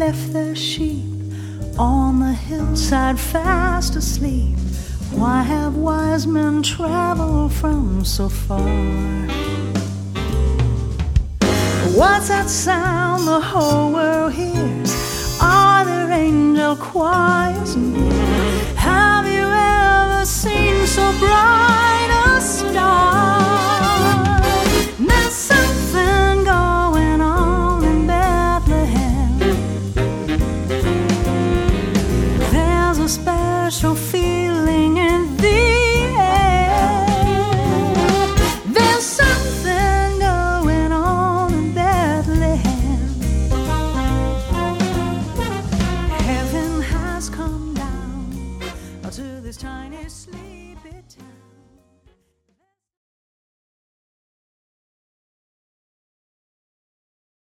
left their sheep on the hillside fast asleep. Why have wise men traveled from so far? What's that sound the whole world hears? Are there angel choirs near? Have you ever seen so bright a star? There's something going on in Bethlehem. There's a special feeling in the air. There's something going on in Bethlehem. Heaven has come down to this tiny sleep.